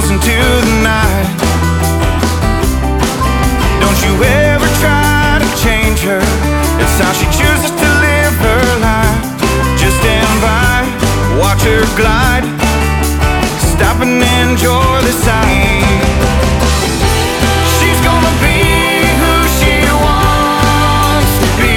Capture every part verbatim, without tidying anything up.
miles into the night. Don't you ever try to change her, it's how she chooses to live her life. Just stand by, watch her glide, stop and enjoy the sight. She's gonna be who she wants to be.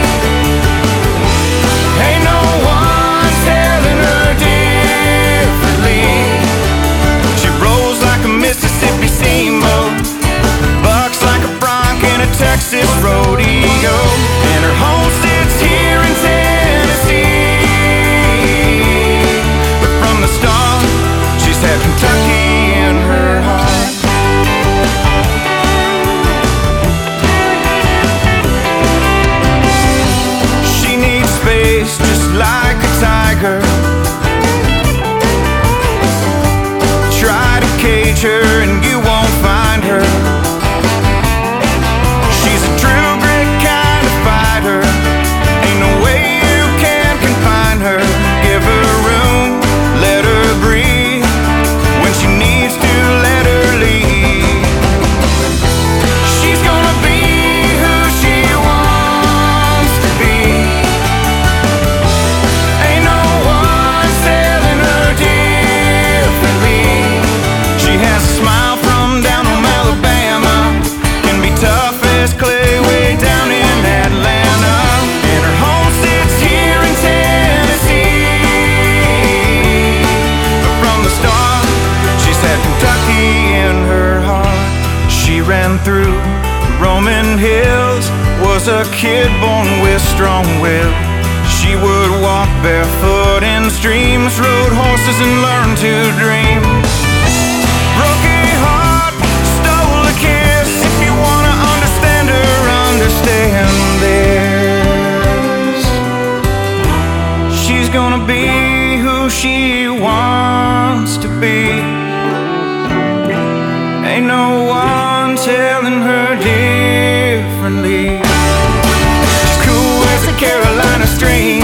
Ain't no one telling her differently. She rolls like a Mississippi steamboat, bucks like a bronc in a Texas rodeo, and her home sits here in Tennessee. But from the start, she's had Kentucky in her heart. She needs space just like a tiger. Try to cage her and you won't find her. She's a true grit kind of fighter, ain't no way you can confine her. Give her room, let her breathe, when she needs to let her leave. She's gonna be who she wants to be. Ain't no one telling her differently. She has a smile from down home Alabama, can be tough as clay way down in Atlanta, and her home sits here in Tennessee. But from the start, she's had Kentucky in her heart. She ran through the Roman hills, was a kid born with strong will. She would walk barefoot in streams, rode horses and learned to dream. Broke a heart, stole a kiss. If you wanna understand her, understand this. She's gonna be who she wants to be. Ain't no one telling her differently. She's cool as a Carolina stream,